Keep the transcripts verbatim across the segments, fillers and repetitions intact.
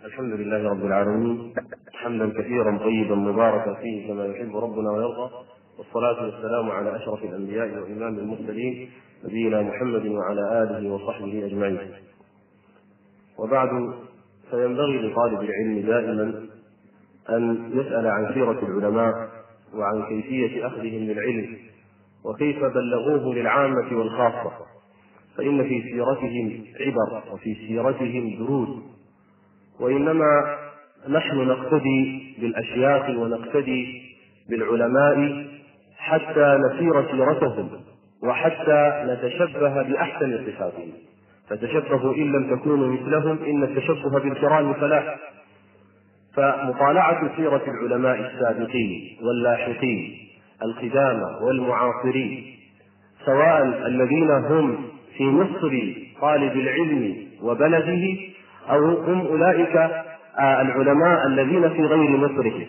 الحمد لله رب العالمين، حمدا كثيرا طيبا مباركا فيه كما يحب ربنا ويرضى، والصلاة والسلام على أشرف الأنبياء وإمام المرسلين نبينا محمد وعلى آله وصحبه أجمعين. وبعد، فينبغي لطالب العلم دائما أن يسأل عن سيرة العلماء وعن كيفية أخذهم للعلم وكيف بلغوه للعامة والخاصة، فإن في سيرتهم عبر وفي سيرتهم دروس، وإنما نحن نقتدي بالأشياخ ونقتدي بالعلماء حتى نسير سيرتهم وحتى نتشبه بأحسن صفاتهم، فتشبهوا إن لم تكونوا مثلهم إن التشبه بالكرام فلاح. فمطالعة سيرة العلماء السابقين واللاحقين القدامى والمعاصرين، سواء الذين هم في مصر طالب العلم وبلده أو هم أولئك العلماء الذين في غير مصره.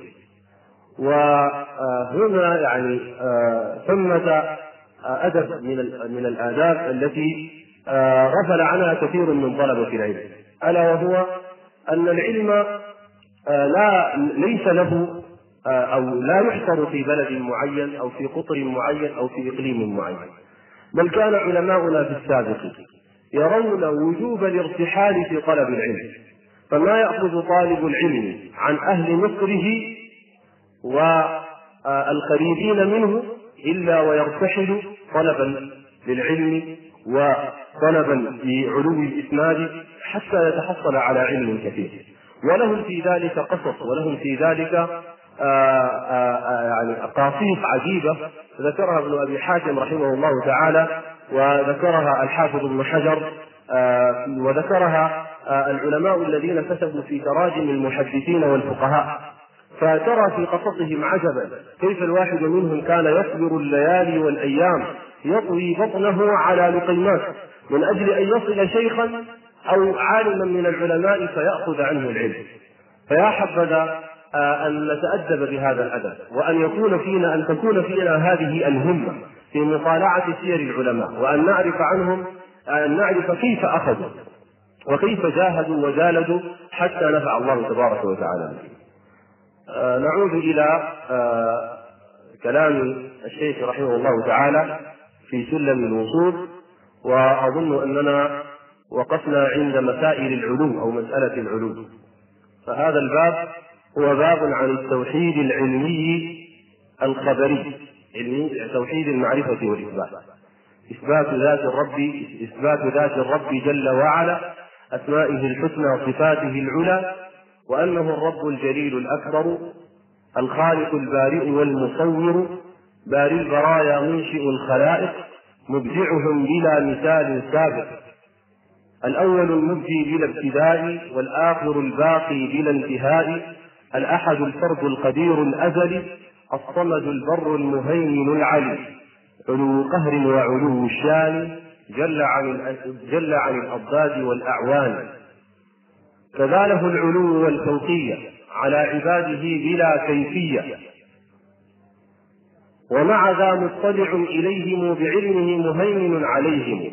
وهنا يعني ثمة أدب من الآداب التي غفل عنها كثير من طلبة العلم، ألا وهو أن العلم لا ليس له أو لا يحصر في بلد معين أو في قطر معين أو في إقليم معين، بل كان علماؤنا في السابق يرون وجوب الارتحال في طلب العلم، فما يأخذ طالب العلم عن أهل مصره والقريبين منه إلا ويرتحل طلبا للعلم وطلبا لعلو الإسناد حتى يتحصل على علم كثير. ولهم في ذلك قصص، ولهم في ذلك آآ آآ يعني قصص عجيبة ذكرها ابن أبي حاتم رحمه الله تعالى، وذكرها الحافظ ابن حجر، وذكرها العلماء الذين كتبوا في تراجم المحدثين والفقهاء. فترى في قصصهم عجبا كيف الواحد منهم كان يصبر الليالي والأيام يطوي بطنه على لقيمات من أجل أن يصل شيخا أو عالما من العلماء فيأخذ عنه العلم. فيا حبذا أن نتأدب بهذا الأدب، وأن يكون فينا أن تكون فينا هذه الهمة في مطالعة سير العلماء، وأن نعرف عنهم، أن نعرف كيف أخذوا وكيف جاهدوا وجالدوا حتى نفع الله تبارك وتعالى. نعود إلى كلام الشيخ رحمه الله تعالى في سلم الوصول، وأظن أننا وقفنا عند مسائل العلو أو مسألة العلو. فهذا الباب هو باب عن التوحيد العلمي الخبري، توحيد المعرفة والإثبات، إثبات ذات الرب، إثبات ذات الرب جل وعلا، أسمائه الحسنى وصفاته العلى، وأنه الرب الجليل الأكبر الخالق البارئ والمصور، بارئ البرايا منشئ الخلائق، مبدعهم بلا مثال سابق، الأول المبدي بلا ابتداء، والآخر الباقي بلا انتهاء، الأحد الفرد القدير الأزلي، الصمد البر المهيمن العلي، علو قهر وعلو الشان، جل عن جل عن الأضداد والأعوان، كذا له العلو والفوقية على عباده بلا كيفية، ومع ذا مطلع إليهم بعلمه مهيمن عليهم،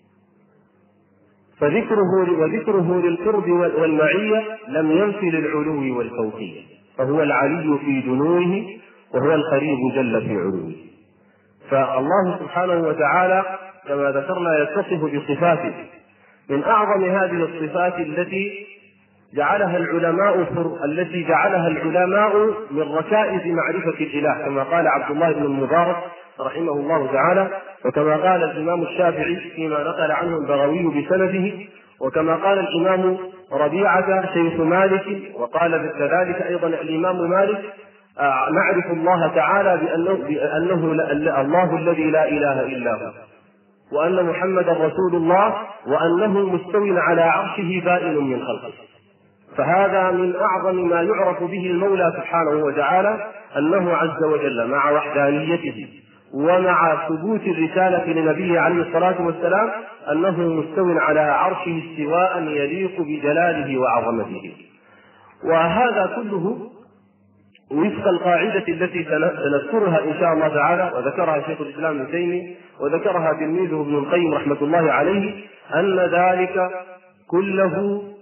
فذكره وذكره للقرب والمعية لم ينفي للعلو والفوقية، فهو العلي في دنوه وهو القريب جل في علوه. فالله سبحانه وتعالى كما ذكرنا يتصف بصفاته، من أعظم هذه الصفات التي جعلها العلماء التي جعلها العلماء من ركائز معرفة الإله، كما قال عبد الله بن المبارك رحمه الله تعالى، وكما قال الإمام الشافعي فيما نقل عنه البغوي بسنده، وكما قال الإمام ربيعة شيخ مالك، وقال كذلك أيضا الإمام مالك: نعرف الله تعالى بأنه, بأنه الله الذي لا إله إلا هو، وأن محمدا رسول الله، وأنه مستو على عرشه بائن من خلقه. فهذا من أعظم ما يعرف به المولى سبحانه وتعالى، أنه عز وجل مع وحدانيته ومع ثبوت الرسالة لنبيه عليه الصلاة والسلام أنه مستو على عرشه استواء يليق بجلاله وعظمته. وهذا كله وفق القاعدة التي سنذكرها إن شاء الله تعالى، وذكرها شيخ الإسلام ابن تيمية وذكرها تلميذه ابن القيم رحمة الله عليه، أن ذلك كله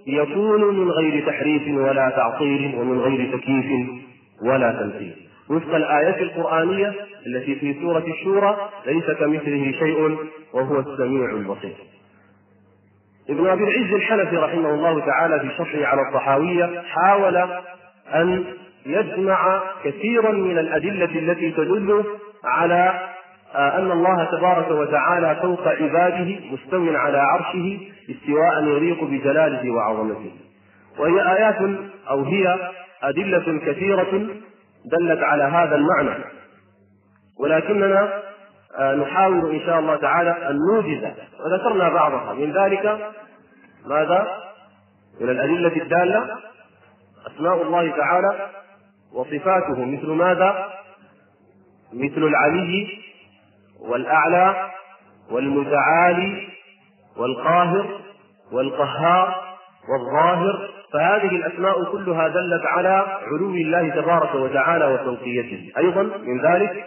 يكون من غير تحريف ولا تعطيل ومن غير تكييف ولا تمثيل، وفق الآية القرآنية التي في سورة الشورى: ليس كمثله شيء وهو السميع البصير. ابن أبي العز الحنفي رحمه الله تعالى في شرحه على الطحاوية حاول أن يجمع كثيرا من الأدلة التي تدل على أن الله تبارك وتعالى فوق عباده مستو على عرشه استواء يليق بجلاله وعظمته، وهي آيات أو هي أدلة كثيرة دلت على هذا المعنى، ولكننا نحاول إن شاء الله تعالى أن نوجز، وذكرنا بعضها. من ذلك ماذا؟ من الأدلة الدالة أسماء الله تعالى وصفاته، مثل ماذا؟ مثل العلي والأعلى والمتعالي والقاهر والقهار والظاهر، فهذه الأسماء كلها دلت على علو الله تبارك وتعالى وفوقيته. أيضا من ذلك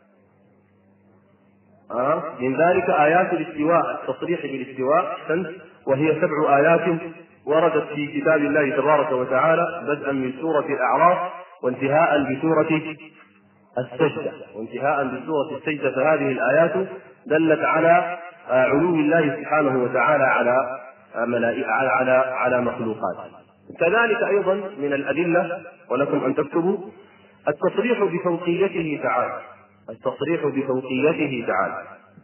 آه من ذلك آيات الاستواء، التصريح بالاستواء خمس، وهي سبع آيات وردت في كتاب الله تبارك وتعالى، بدءا من سورة الأعراف وانتهاء بسورة السجدة وانتهاء بسورة السجدة فهذه الآيات دلت على علو الله سبحانه وتعالى على على على مخلوقاته. كذلك أيضا من الأدلة، ولكم أن تكتبوا، التصريح بفوقيته تعالى التصريح بفوقيته تعالى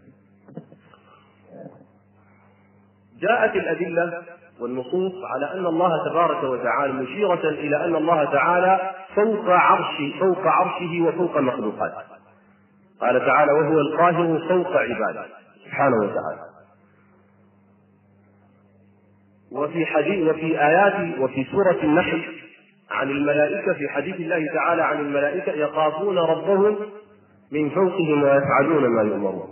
جاءت الأدلة والنصوص على أن الله تبارك وتعالى مشيرة إلى أن الله تعالى فوق عرشه فوق عرشه وفوق مخلوقاته. قال تعالى: وهو القاهر فوق عباده سبحانه وتعالى. وفي حديث وفي آيات وفي سورة النحل عن الملائكة، في حديث الله تعالى عن الملائكة: يخافون ربهم من فوقهم ويفعلون ما يؤمرون.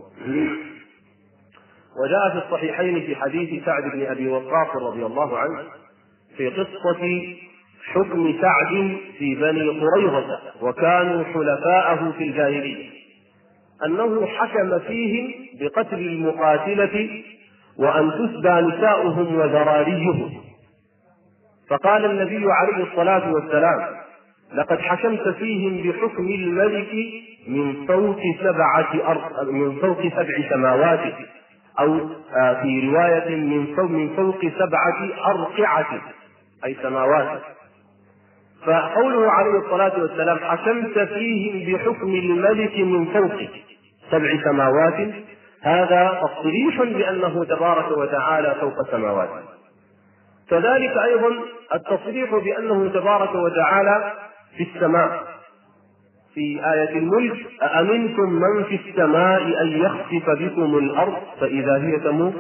وجاء في الصحيحين في حديث سعد بن أبي وقاص رضي الله عنه في قصة حكم سعد في بني قريظة وكانوا حلفاءه في الجاهلية، أنه حكم فيهم بقتل المقاتلة وأن تسبى نساؤهم وذراريهم، فقال النبي عليه الصلاة والسلام: لقد حكمت فيهم بحكم الملك من فوق سبعة أرض من فوق سبع سماوات، أو في رواية من فوق من فوق سبعة أرقعة أي سماوات. فقوله عليه الصلاة والسلام: حكمت فيهم بحكم الملك من فوق سبع سماوات، هذا تصريح بأنه تبارك وتعالى فوق سماوات. كذلك أيضا التصريح بأنه تبارك وتعالى في السماء، في آية الملك: أأمنتم من في السماء أن يخسف بكم الأرض فإذا هي تمور.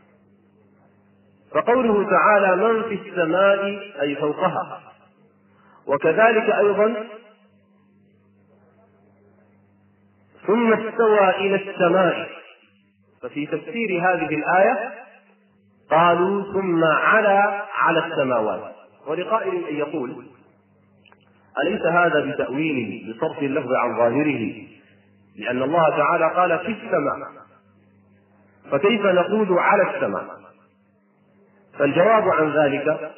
فقوله تعالى من في السماء أي فوقها. وكذلك أيضا ثم استوى إلى السماء، ففي تفسير هذه الآية قالوا ثم على على السماوات. ولقائل أن يقول: أليس هذا بتأويل بصرف اللفظ عن ظاهره، لأن الله تعالى قال في السماء، فكيف نقول على السماء؟ فالجواب عن ذلك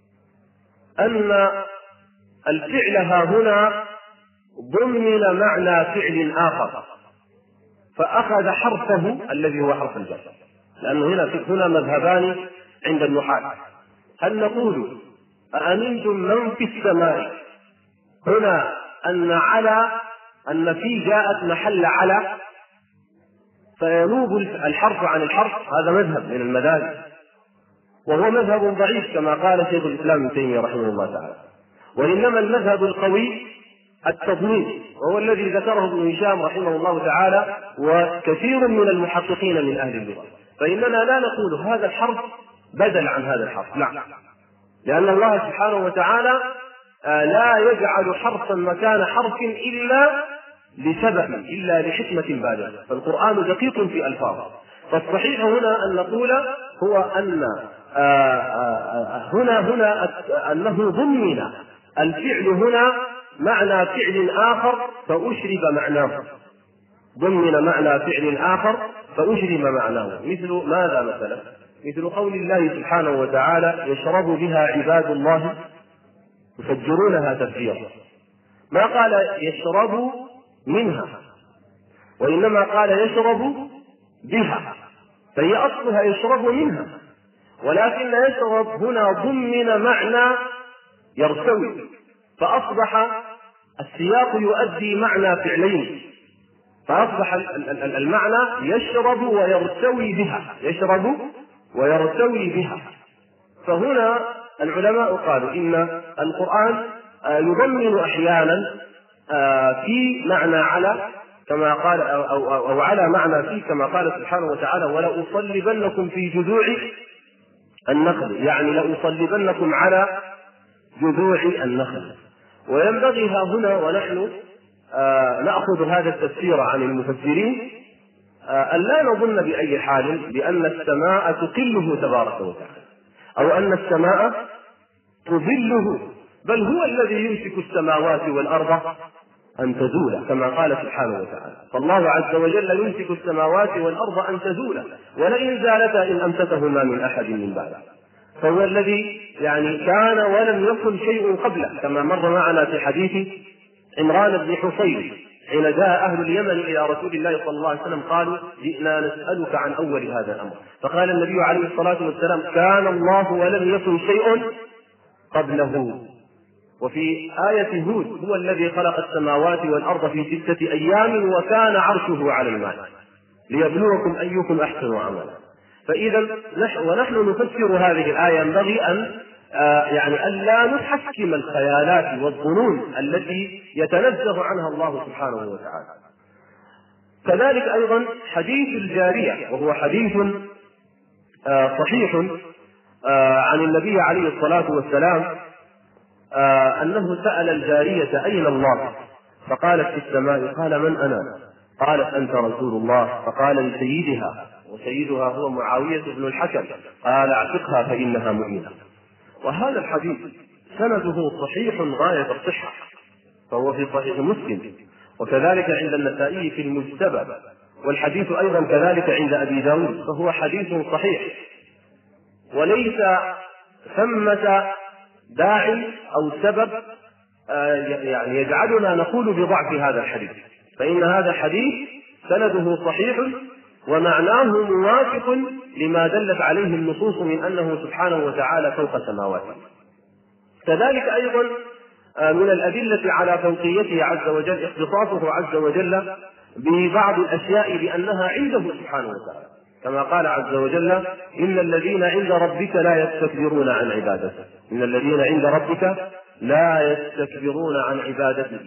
أن الفعل ها هنا ضمن معنى فعل آخر، فأخذ حرفه الذي هو حرف الجر، لأنه هنا هنا مذهبان عند النحاة: هل نقول أأمنتم من في السماء هنا أن على أن في جاءت محل على فينوب الحرف عن الحرف؟ هذا مذهب من المذاهب، وهو مذهب ضعيف كما قال شيخ الإسلام ابن تيمية رحمه الله تعالى. وإنما المذهب القوي التضمين، وهو الذي ذكره ابن هشام رحمه الله تعالى وكثير من المحققين من أهل اللغة. فإننا لا نقول هذا الحرف بدل عن هذا الحرف، لا، لأن الله سبحانه وتعالى لا يجعل حرفا مكان حرف إلا لسبب، إلا لحكمة بالغة، فالقرآن دقيق في ألفاظه. فالصحيح هنا أن نقول هو أن هنا هنا أنه ضمن الفعل هنا معنى فعل آخر فأشرب معناه، ضمن معنى فعل آخر فأشرب معناه. مثل ماذا مثلا؟ مثل قول الله سبحانه وتعالى: يشرب بها عباد الله يفجرونها تفجيرا. ما قال يشرب منها، وإنما قال يشرب بها، فهي أصلها يشرب منها، ولكن يشرب هنا ضمن معنى يرتوي، فأصبح السياق يؤدي معنى فعلين، فأصبح المعنى يشرب ويرتوي بها، يشرب ويرتوي بها. فهنا العلماء قالوا إن القرآن يضمن أحيانا في معنى على كما قال أو, أو, أو على معنى فيه كما قال سبحانه وتعالى: ولأصلبنكم في جذوع النخل، يعني لأصلبنكم على جذوع النخل. وينبغي ها هنا ونحن آه نأخذ هذا التفسير عن المفسرين آه أن لا نظن بأي حال بأن السماء تقله تبارك وتعالى، أو أن السماء تظله، بل هو الذي يمسك السماوات والأرض أن تزولا كما قال سبحانه وتعالى. فالله عز وجل يمسك السماوات والأرض أن تزولا، ولئن زالتا إن أمسكهما من أحد من بعده. فهو الذي يعني كان ولم يكن شيء قبله، كما مر معنا في حديث عمران بن حصين حين جاء أهل اليمن إلى رسول الله صلى الله عليه وسلم قالوا: جئنا نسألك عن أول هذا الأمر. فقال النبي عليه الصلاة والسلام: كان الله ولم يكن شيء قبله. وفي آية هود: هو الذي خلق السماوات والأرض في ستة أيام وكان عرشه على الماء ليبلوكم أيكم أحسن عملا. فإذا نحن ونحن نفسر هذه الآية ينبغي أن آه يعني أن لا نحكم الخيالات والظنون التي يتنزه عنها الله سبحانه وتعالى. كذلك أيضا حديث الجارية، وهو حديث آه صحيح آه عن النبي عليه الصلاة والسلام آه أنه سأل الجارية: أين الله؟ فقالت: في السماء. قال: من أنا؟ قالت: أنت رسول الله. فقال لسيدها، وسيدها هو معاوية بن الحكم، قال: اعتقها فإنها مؤمنة. وهذا الحديث سنده صحيح غاية الصحة، فهو في صحيح مسلم، وكذلك عند النسائي في المجتبى، والحديث أيضا كذلك عند أبي داود، فهو حديث صحيح، وليس ثمة داعي أو سبب يعني يجعلنا نقول بضعف هذا الحديث، فإن هذا الحديث سنده صحيح ومعناه موافق لما دلت عليه النصوص من أنه سبحانه وتعالى فوق سماواته. كذلك أيضا من الأدلة على فوقيته عز وجل اختصاصه عز وجل ببعض الأشياء بأنها عنده سبحانه وتعالى، كما قال عز وجل: إن الذين عند ربك لا يستكبرون عن عبادته، إن الذين عند ربك لا يستكبرون عن عبادته.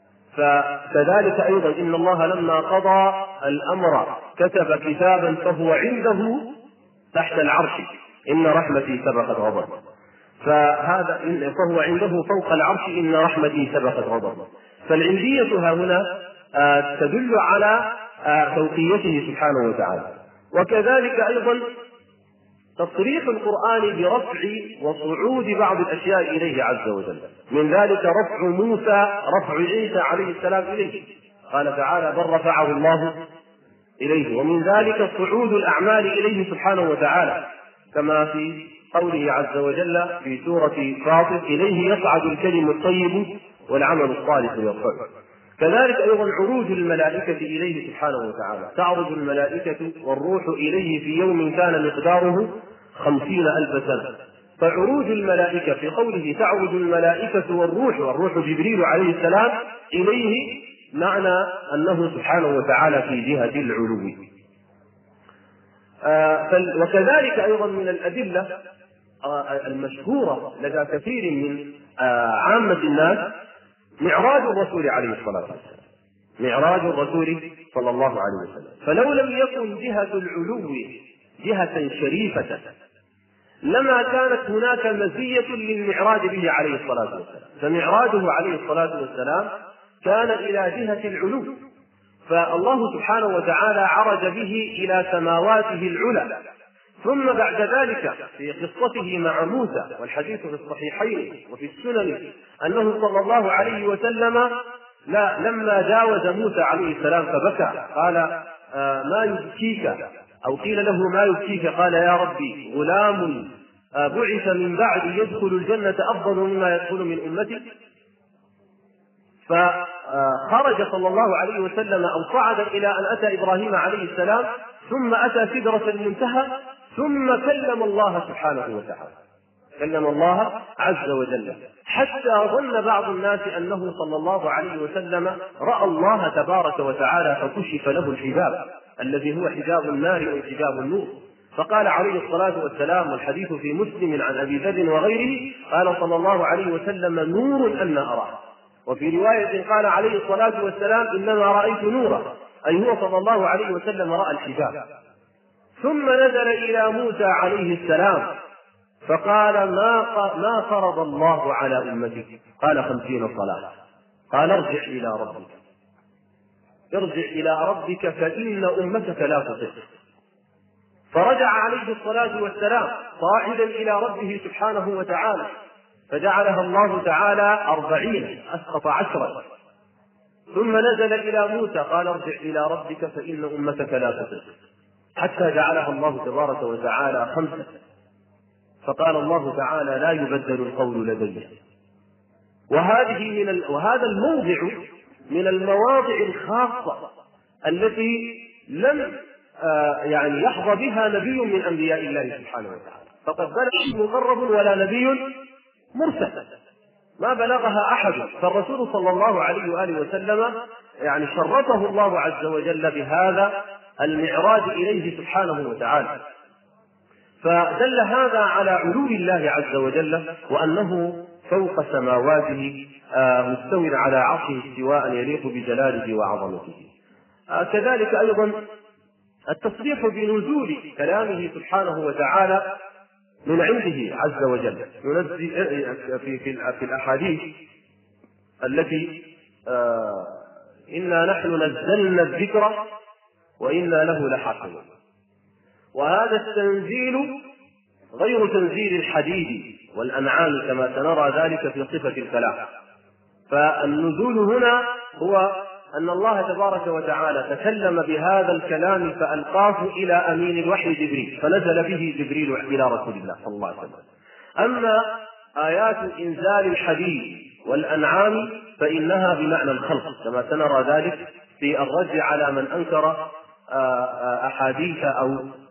فكذلك أيضا إن الله لما قضى الأمر كتب كتابا فهو عنده تحت العرش: إن رحمتي سبقت غضب. فهذا فهو عنده فوق العرش: إن رحمتي سبقت غضب. فالعندية ها هنا تدل على فوقيته سبحانه وتعالى. وكذلك أيضا تصريح القرآن برفع وصعود بعض الأشياء إليه عز وجل، من ذلك رفع موسى رفع عيسى عليه السلام إليه، قال تعالى: بل رفعه الله إليه. ومن ذلك صعود الأعمال إليه سبحانه وتعالى، كما في قوله عز وجل في سورة فاطر: إليه يصعد الكلم الطيب والعمل الصالح يرفعه. كذلك أيضا عروج الملائكة إليه سبحانه وتعالى، تعرج الملائكة والروح إليه في يوم كان مقداره خمسين ألف سنة. فعروج الملائكة في قوله تعرج الملائكة والروح، والروح جبريل عليه السلام إليه، معنى أنه سبحانه وتعالى في جهة العلو. آه وكذلك أيضا من الأدلة آه المشهورة لدى كثير من آه عامة الناس معراج الرسول عليه الصلاة والسلام، معراج الرسول صلى الله عليه وسلم. فلو لم يكن جهة العلو جهة شريفة لما كانت هناك مزية للمعراج به عليه الصلاة والسلام، فمعراجه عليه الصلاة والسلام كان إلى جهة العلو، فالله سبحانه وتعالى عرج به إلى سماواته العلى. ثم بعد ذلك في قصته مع موسى، والحديث في الصحيحين وفي السنن أنه صلى الله عليه وسلم لا لما جاوز موسى عليه السلام فبكى، قال: آه ما يبكيك؟ أو قيل له ما يبكيك قال يا ربي غلام بعث من بعدي يدخل الجنة أفضل مما يدخل من أمتي. فخرج صلى الله عليه وسلم أو صعد إلى أن أتى إبراهيم عليه السلام، ثم أتى سدرة المنتهى، ثم كلم الله سبحانه وتعالى، كلم الله عز وجل، حتى ظن بعض الناس أنه صلى الله عليه وسلم رأى الله تبارك وتعالى فكشف له الحجاب الذي هو حجاب النار أو حجاب النور. فقال عليه الصلاة والسلام، والحديث في مسلم عن أبي ذر وغيره، قال صلى الله عليه وسلم نور أن أراه. وفي رواية قال عليه الصلاة والسلام إنما رأيت نورا، أي هو صلى الله عليه وسلم رأى الحجاب. ثم نزل إلى موسى عليه السلام فقال ما ما فرض الله على أمتك؟ قال خمسين صلاة. قال ارجع إلى ربك، ارجع إلى ربك فإن أمتك لا تطيق. فرجع عليه الصلاة والسلام صاعدا إلى ربه سبحانه وتعالى، فجعلها الله تعالى أربعين، أسقط عشرا. ثم نزل إلى موسى قال ارجع إلى ربك فإن أمتك لا تطيق، حتى جعلها الله تبارك وتعالى خمسة. فقال الله تعالى لا يبدل القول لدي. وهذه من ال... وهذا الموضع من المواضع الخاصة التي لم آه يعني يحظى بها نبي من أنبياء الله سبحانه وتعالى، فقد بلغ مقرب ولا نبي مرسل، ما بلغها أحد. فالرسول صلى الله عليه وآله وسلم يعني شرفه الله عز وجل بهذا المعراج إليه سبحانه وتعالى، فدل هذا على علو الله عز وجل وأنه فوق سماواته مستو على عرشه استواء يليق بجلاله وعظمته. كذلك أيضا التصريح بنزول كلامه سبحانه وتعالى من عنده عز وجل، ينزل في, في, في الأحاديث التي آه إنا نحن نزلنا الذكر وإنا له لحافظون. وهذا التنزيل غير تنزيل الحديد والأنعام كما سنرى ذلك في صفة الكلام. فالنزول هنا هو أن الله تبارك وتعالى تكلم بهذا الكلام فألقاه إلى أمين الوحي جبريل، فنزل به جبريل إلى رسول الله صلى الله عليه وسلم. أما آيات إنزال الحديد والأنعام فإنها بمعنى الخلق كما سنرى ذلك في الرد على من أنكر أحاديث أو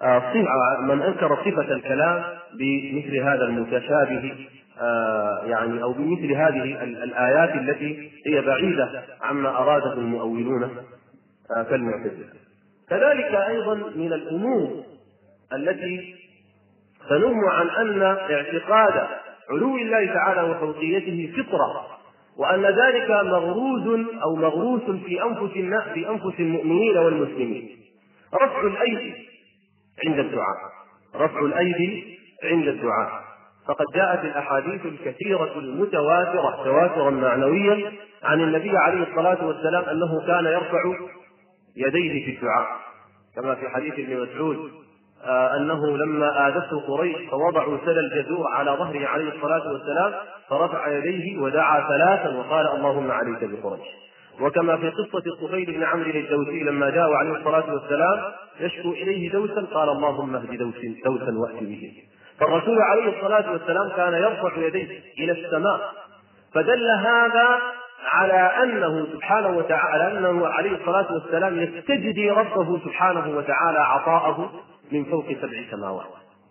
من أنكر صفة الكلام بمثل هذا المتشابه يعني أو بمثل هذه الآيات التي هي بعيدة عما أراده المؤولون كالمعتزلة. كذلك أيضا من الأمور التي تنم عن أن اعتقاد علو الله تعالى وفوقيته فطرة، وأن ذلك مغروز أو مغروس في أنفس الناس في أنفس المؤمنين والمسلمين. رفع الأيدي عند الدعاء، رفع الأيدي عند الدعاء، فقد جاءت الأحاديث الكثيرة المتواترة تواترا معنويا عن النبي عليه الصلاة والسلام أنه كان يرفع يديه في الدعاء، كما في حديث ابن مسعود آه أنه لما آذته قريش فوضعوا سل الجذوع على ظهره عليه الصلاة والسلام فرفع يديه ودعا ثلاثا وقال اللهم عليك بقريش. وكما في قصة الطفيل بن عمرو الدوسي لما جاء عليه الصلاة والسلام يشكو إليه دوسا قال اللهم اهد دوسا وأت به. فالرسول عليه الصلاة والسلام كان يرفع يديه إلى السماء، فدل هذا على أنه سبحانه وتعالى أنه عليه الصلاة والسلام يستجدي ربه سبحانه وتعالى عطاءه من فوق سبع سماوات.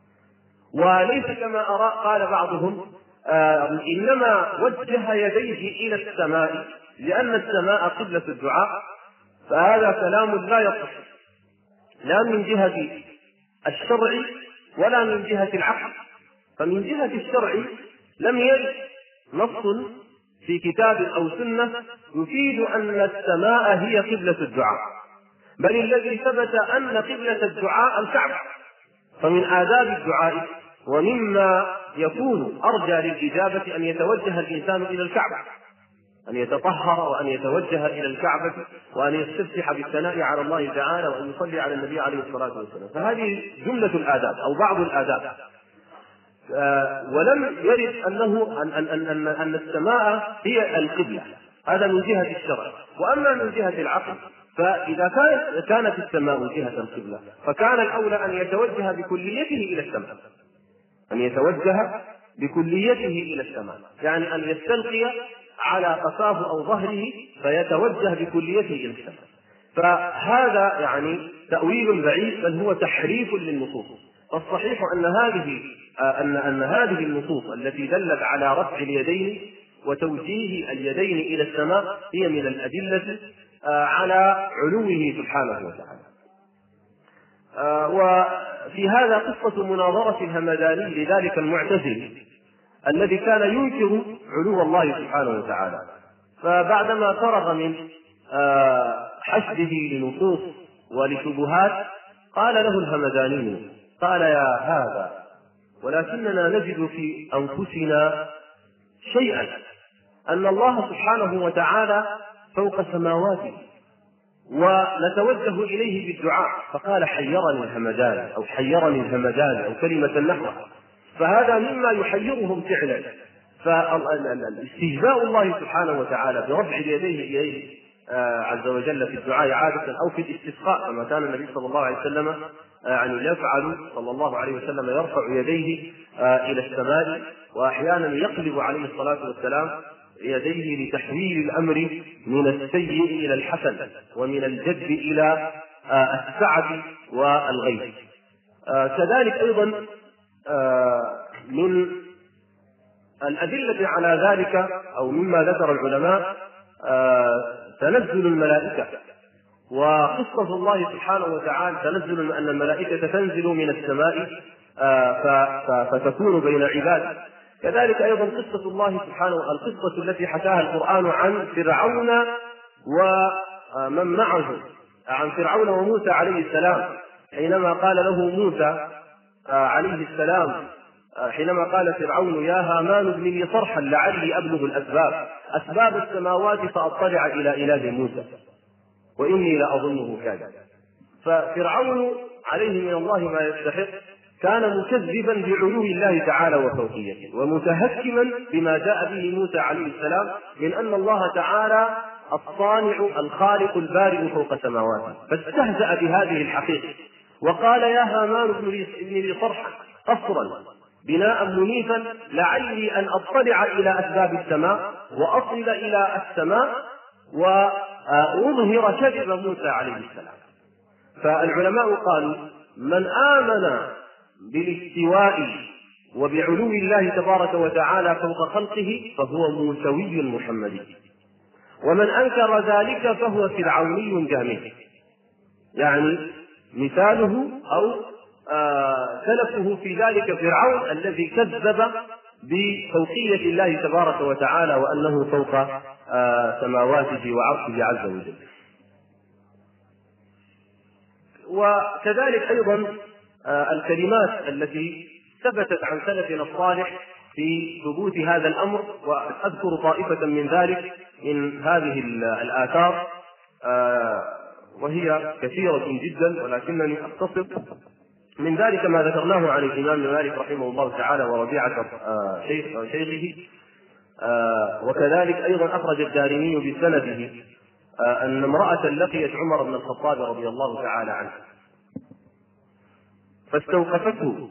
وليس كما أرى قال بعضهم آه إنما وجه يديه إلى السماء لأن السماء قبلة الدعاء، فهذا كلام لا يصح لا من جهة الشرع ولا من جهة العقل. فمن جهة الشرع لم يرد نص في كتاب أو سنة يفيد أن السماء هي قبلة الدعاء، بل الذي ثبت أن قبلة الدعاء الكعبة. فمن آداب الدعاء ومما يكون أرجى للإجابة أن يتوجه الإنسان إلى الكعبة، أن يتطهر وأن يتوجه إلى الكعبة وأن يستفتح بالثناء على الله تعالى وأن يصلي على النبي عليه الصلاة والسلام. فهذه جملة الآداب أو بعض الآداب. آه ولم يرد أنه أن, أن, أن, أن السماء هي القبلة، هذا من جهة الشرع. وأما من جهة العقل فإذا كانت كانت السماء جهة القبلة فكان الأولى أن يتوجه بكليته إلى السماء، أن يتوجه بكليته إلى السماء، يعني أن يستلقي على قفاه أو ظهره فيتوجه بكليته إلى السماء. فهذا يعني تأويل بعيد، بل هو تحريف للنصوص. فالصحيح أن هذه أن أن هذه النصوص التي دلت على رفع اليدين وتوجيه اليدين إلى السماء هي من الأدلة على علوه سبحانه وتعالى. وفي هذا قصة مناظرة الهمداني لذلك المعتزلي الذي كان ينكر علو الله سبحانه وتعالى، فبعدما فرغ من حشده لنصوص ولشبهات قال له الهمداني، قال: يا هذا، ولكننا نجد في أنفسنا شيئا أن الله سبحانه وتعالى فوق سماواته ونتوجه إليه بالدعاء. فقال: حيرني الهمداني أو حيرني الهمداني أو كلمة نحوه. فهذا مما يحيرهم فعلا. فاستجزاء الله سبحانه وتعالى برفع يديه إليه عز وجل في الدعاء عادة أو في الاستسقاء كما كان النبي صلى الله عليه وسلم يعني يفعل صلى الله عليه وسلم، يرفع يديه إلى السماء، وأحيانا يقلب عليه الصلاة والسلام يديه لتحويل الأمر من السيء إلى الحسن ومن الجد إلى السعة والغيث. كذلك أيضا من الأدلة على ذلك أو مما ذكر العلماء تنزل الملائكة، وقصة الله سبحانه وتعالى تنزل أن الملائكة تنزل من السماء فتكون بين عباده. كذلك أيضا قصة الله سبحانه القصة التي حكاها القرآن عن فرعون ومن معه، عن فرعون وموسى عليه السلام، حينما قال له موسى عليه السلام حينما قال فرعون: يا هامان ابن لي صرحا لعلي أبلغ الأسباب أسباب السماوات فأطلع إلى إله موسى وإني لأظنه كاذبا. ففرعون عليه من الله ما يستحق، كان مكذبا بعلو الله تعالى وفوقيته، ومتهكما بما جاء به موسى عليه السلام من أن الله تعالى الصانع الخالق البارئ فوق سماواته، فاستهزأ بهذه الحقيقة وقال: يا هامان ابن لي صرحا قصرا بناء منيفا لعلي أن أطلع إلى أسباب السماء وأصل إلى السماء وأظهر كذب موسى عليه السلام. فالعلماء قالوا: من آمن بالاستواء وبعلو الله تبارك وتعالى فوق خلقه فهو موسوي محمدي، ومن أنكر ذلك فهو فرعوني جهمي. يعني مثاله أو آه سلفه في ذلك فرعون الذي كذب بفوقية الله تبارك وتعالى وأنه فوق آه سماواته وعرشه عز وجل. وكذلك أيضا آه الكلمات التي ثبتت عن سلفنا الصالح في ثبوت هذا الأمر، وأذكر طائفة من ذلك من هذه الآثار آه وهي كثيرة جدا، ولكنني أختصر من ذلك ما ذكرناه عن الإمام مالك رحمه الله تعالى وربيعة آه شيخ شيخه. آه وكذلك أيضا أخرج الدارمي بسنده آه أن امرأة لقيت عمر بن الخطاب رضي الله تعالى عنه فاستوقفته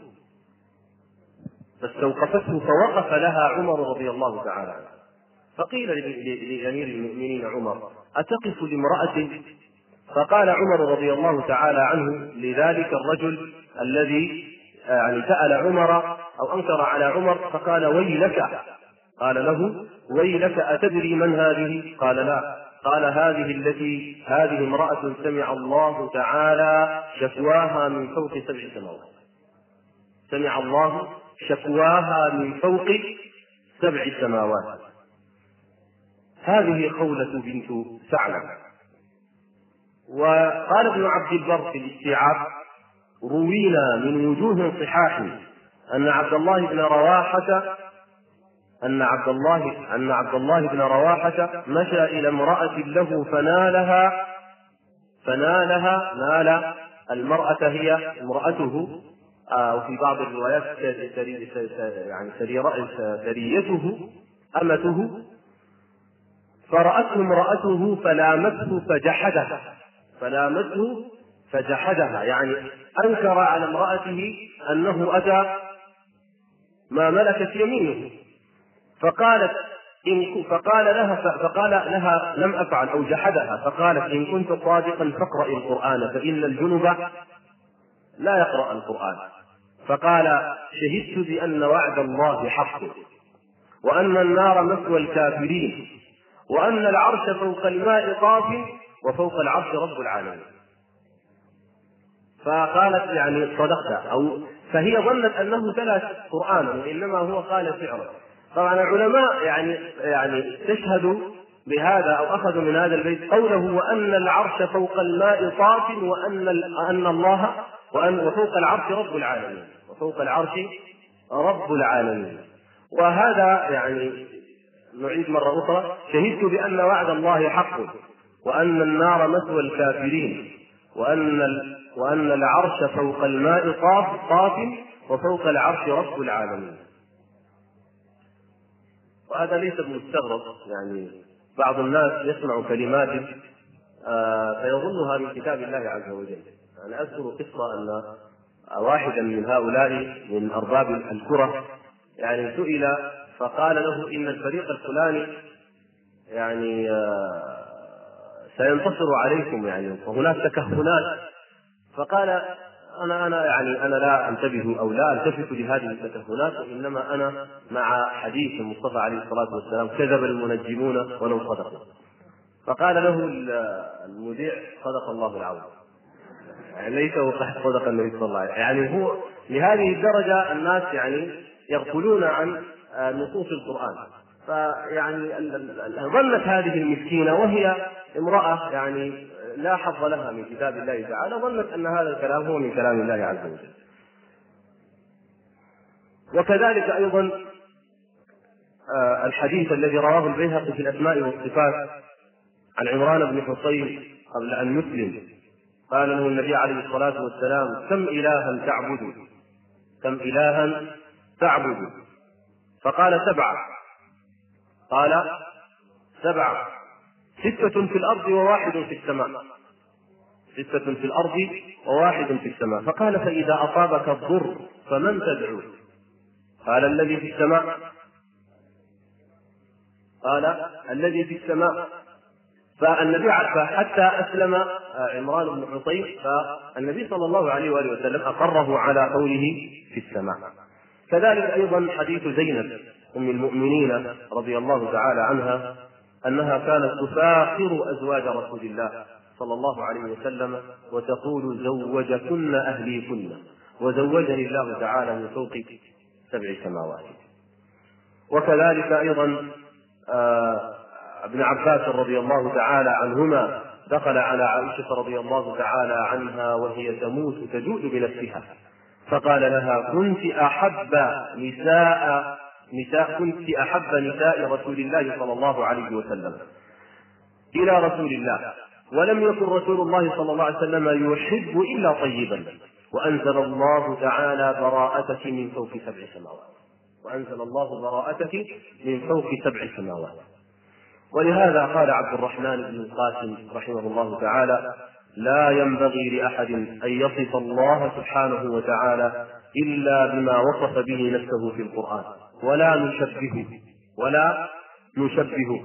فاستوقفته فوقف لها عمر رضي الله تعالى عنه، فقيل لأمير المؤمنين عمر: أتقف لامرأة؟ فقال عمر رضي الله تعالى عنه لذلك الرجل الذي يعني سأل عمر أو أنكر على عمر، فقال: ويلك. قال له: ويلك أتدري من هذه؟ قال: لا. قال: هذه التي هذه امرأة سمع الله تعالى شكواها من فوق سبع سماوات. سمع الله شكواها من فوق سبع سماوات. هذه خولة بنت ثعلب. وقال ابن عبد البر في الاستيعاب: روينا من وجوه صحاح أن عبد الله بن رواحة أن عبد الله أن عبد الله بن رواحة مشى إلى امرأة له فنالها فنالها نال المرأة هي امرأته، وفي بعض الروايات يعني سريته أمته، فرأته امرأته فلامته فجحدها فلامته فجحدها، يعني أنكر على امرأته أنه أتى ما ملكت يمينه. فقالت إن فقال لها فقال لها لم أفعل أو جحدها، فقالت إن كنت صادقا فاقرأ القرآن فإن الجنب لا يقرأ القرآن. فقال شهدت بأن وعد الله حق وأن النار مثوى الكافرين وأن العرش فوق الماء طاف وفوق العرش رب العالمين. فقالت يعني صدقت، أو فهي ظنت أنه تلا قرآنا وإنما هو قال شعرا. طبعا العلماء يعني يعني استشهدوا بهذا أو أخذوا من هذا البيت قوله وأن العرش فوق الماء طاف وأن أن الله وأن وفوق العرش رب العالمين وفوق العرش رب العالمين. وهذا يعني نعيد مرة أخرى شهدت بأن وعد الله حق وأن النار مثوى الكافرين وأن وأن العرش فوق الماء طاف طاف وفوق العرش رب العالمين. وهذا ليس بمستغرب، يعني بعض الناس يسمع كلمات آه فيظنها من كتاب الله عز وجل. يعني أذكر قصة أن واحدا من هؤلاء من أرباب الكرة يعني سئل فقال له إن الفريق الفلاني يعني آه سينتصر عليكم يعني وهناك تكهنات. فقال أنا أنا يعني أنا لا أنتبه أو لا ألتفت لهذه التكهنات، وإنما أنا مع حديث المصطفى عليه الصلاة والسلام كذب المنجمون ولو صدقوا. فقال له المذيع صدق الله العظيم، يعني ليس وقد صدق النبي صلى الله عليه وسلم. يعني هو لهذه الدرجة الناس يعني يغفلون عن نصوص القرآن. فيعني ظنت هذه المسكينة وهي امرأة يعني لا حظ لها من كتاب الله تعالى، ظنت أن هذا الكلام هو من كلام الله عز وجل. وكذلك أيضا الحديث الذي رواه البيهقي في الأسماء والصفات عن عمران بن حصين قبل أن يسلم قال له النبي عليه الصلاة والسلام كم إلها تعبد كم إلها تعبد فقال سبعة. قال سبعة ستة في الأرض وواحد في السماء ستة في الأرض وواحد في السماء. فقال فإذا أصابك الضر فمن تدعو؟ قال الذي في السماء قال الذي في السماء. فالنبي حتى أسلم عمران بن حصين فالنبي صلى الله عليه وآله وسلم أقره على قوله في السماء. كذلك أيضا حديث زينب أم المؤمنين رضي الله تعالى عنها أنها كانت تفاخر أزواج رسول الله صلى الله عليه وسلم وتقول زوجكن أهليكن وزوجني الله تعالى من فوق سبع سماوات. وكذلك أيضا آه ابن عباس رضي الله تعالى عنهما دخل على عائشة رضي الله تعالى عنها وهي تموت تجود بنفسها فقال لها كنت أحب نساء نساء كنت أحب نساء رسول الله صلى الله عليه وسلم إلى رسول الله ولم يكن رسول الله صلى الله عليه وسلم يحب إلا طيبا وأنزل الله تعالى براءتك من فوق سبع سماوات وأنزل الله براءتك من فوق سبع سماوات. ولهذا قال عبد الرحمن بن القاسم رحمه الله تعالى لا ينبغي لأحد أن يصف الله سبحانه وتعالى إلا بما وصف به نفسه في القرآن ولا نشبهه ولا نشبهه.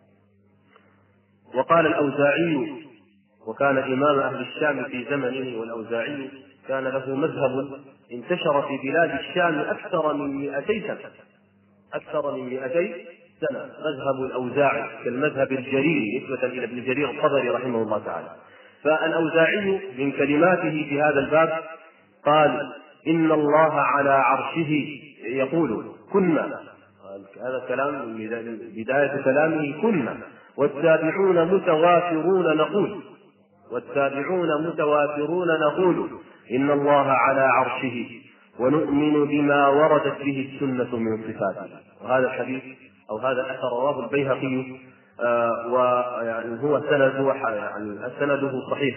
وقال الأوزاعي وكان إمام أهل الشام في زمنه، والأوزاعي كان له مذهب انتشر في بلاد الشام أكثر من مئتي سنة أكثر من مئتي سنة مذهب الأوزاعي كالمذهب الجريري نسبة إلى ابن جرير الطبري رحمه الله تعالى. فالأوزاعي من كلماته في هذا الباب قال إن الله على عرشه يقول كنا، هذا الكلام من بداية كلامه كنا والتابعون متوافرون نقول والتابعون متوافرون نقول إن الله على عرشه ونؤمن بما وردت به السنة من صفاته. وهذا الحديث أو هذا الأثر رواه البيهقي آه ويعني هو سند يعني سنده صحيح.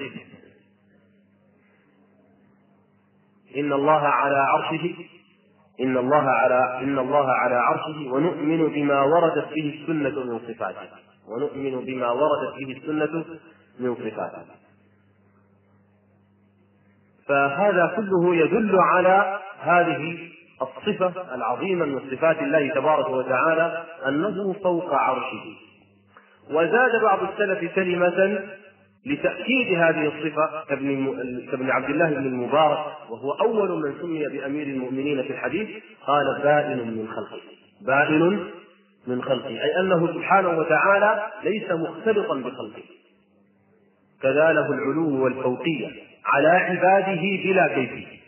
إن الله على عرشه إن الله على إن الله على عرشه ونؤمن بما وردت به السنة من صفاته ونؤمن بما وردت به السنة من صفاته. فهذا كله يدل على هذه الصفة العظيمة من صفات الله تبارك وتعالى أنه فوق عرشه. وزاد بعض السلف كلمة لتأكيد هذه الصفة كابن عبد الله بن المبارك، وهو أول من سمي بأمير المؤمنين في الحديث، قال بائن من خلقه، بائن من خلقه، أي أنه سبحانه وتعالى ليس مختلطا بخلقه، كذا له العلو والفوقية على عباده بلا كيفية.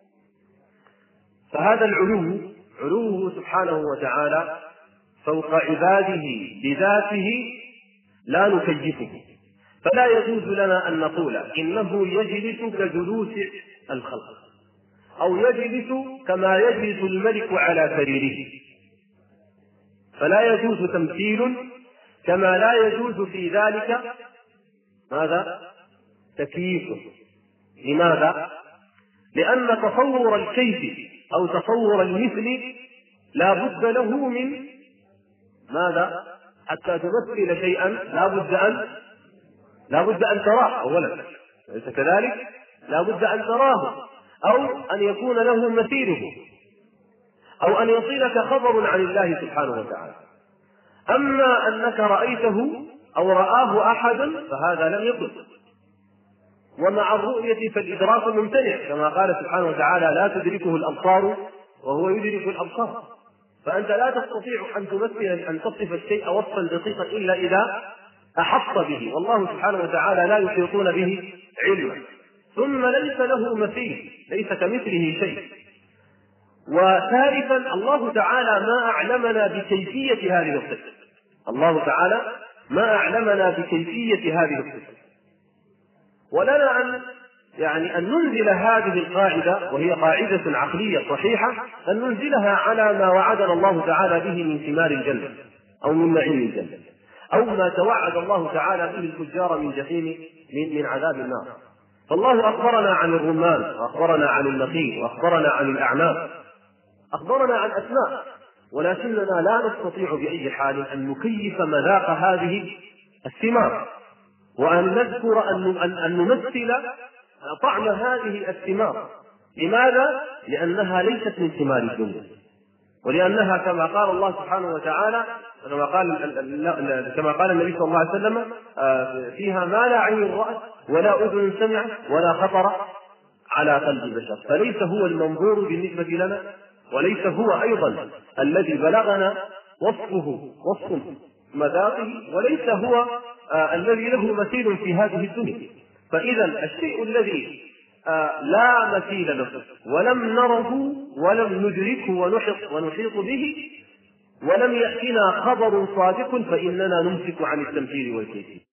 فهذا العلو علوه سبحانه وتعالى فوق عباده بذاته لا نكيفه، فلا يجوز لنا أن نقول إنه يجلس كجلوس الخلق، أو يجلس كما يجلس الملك على سريره، فلا يجوز تمثيل، كما لا يجوز في ذلك ماذا؟ تكييف. لماذا؟ لأن تصور الكيف أو تصور المثل لا بد له من ماذا؟ حتى تمثل شيئا لا بد أن لا بد أن تراه أولا، أليس كذلك؟ لا بد أن تراه، أو أن يكون له مثيله، أو أن يصلك خبر عن الله سبحانه وتعالى. أما أنك رأيته أو رآه أحد فهذا لم يكن. ومع الرؤية فالإدراك ممتنع، كما قال سبحانه وتعالى لا تدركه الأبصار وهو يدرك الأبصار. فأنت لا تستطيع أن تمثل أن تصف الشيء وصفا دقيقا إلا إذا أحط به، والله سبحانه وتعالى لا يحيطون به علما. ثم ليس له مثيل، ليس كمثله شيء. وثالثا الله تعالى ما أعلمنا بكيفية هذه الصفة، الله تعالى ما أعلمنا بكيفية هذه الصفة، ولنا أن يعني أن ننزل هذه القاعدة، وهي قاعدة عقلية صحيحة، أن ننزلها على ما وعدنا الله تعالى به من ثمار الجنة أو من نعيم الجنة، أو ما توعد الله تعالى به الفجار من جحيم من عذاب النار. فالله أخبرنا عن الرمان، وأخبرنا عن النخيل، وأخبرنا عن الأعناب، أخبرنا عن أسماء، ولكننا لا نستطيع بأي حال أن نكيف مذاق هذه الثمار، وأن نذكر أن نمثل طعم هذه الثمار. لماذا؟ لأنها ليست من ثمار الدنيا، ولأنها كما قال الله سبحانه وتعالى، كما قال كما قال النبي صلى الله عليه وسلم فيها ما لا عين رأت ولا أذن سمعت ولا خطر على قلب بشر. فليس هو المنظور بالنسبة لنا، وليس هو أيضا الذي بلغنا وصفه وصف مذاقه، وليس هو آه الذي له مثيل في هذه الدنيا. فإذا الشيء الذي آه لا مثيل له ولم نره ولم ندركه ونحط ونحيط به ولم يأتنا خبر صادق، فإننا نمسك عن التمثيل والكيفية.